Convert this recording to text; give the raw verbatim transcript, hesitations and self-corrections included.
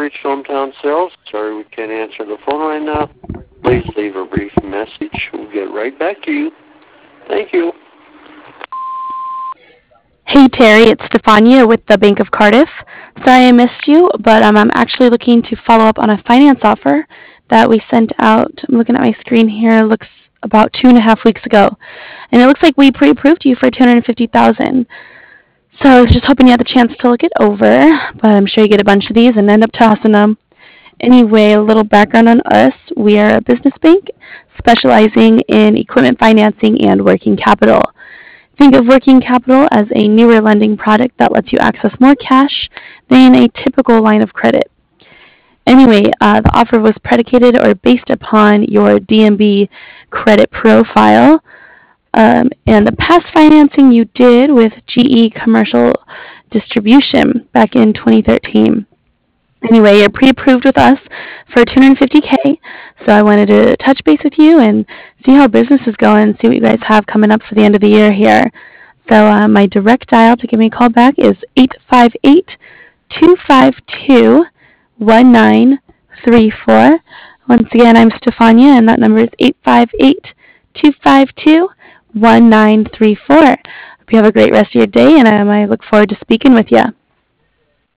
reached Hometown Sales. Sorry we can't answer the phone right now. Please leave a brief message. We'll get right back to you. Thank you. Hey Terry, it's Stefania with the Bank of Cardiff. Sorry I missed you, but um, I'm actually looking to follow up on a finance offer that we sent out. I'm looking at my screen here. It looks about two and a half weeks ago. And it looks like we pre-approved you for two hundred fifty thousand dollars. So I was just hoping you had the chance to look it over, but I'm sure you get a bunch of these and end up tossing them. Anyway, a little background on us. We are a business bank specializing in equipment financing and working capital. Think of working capital as a newer lending product that lets you access more cash than a typical line of credit. Anyway, uh, the offer was predicated or based upon your D M B credit profile um, and the past financing you did with G E Commercial Distribution back in twenty thirteen. Anyway, you're pre-approved with us for two hundred fifty thousand dollars, so I wanted to touch base with you and see how business is going, see what you guys have coming up for the end of the year here. So uh, my direct dial to give me a call back is eight five eight, two five two, one nine three four. Once again, I'm Stefania, and that number is eight five eight, two five two, one nine three four. Hope you have a great rest of your day, and um, I look forward to speaking with you.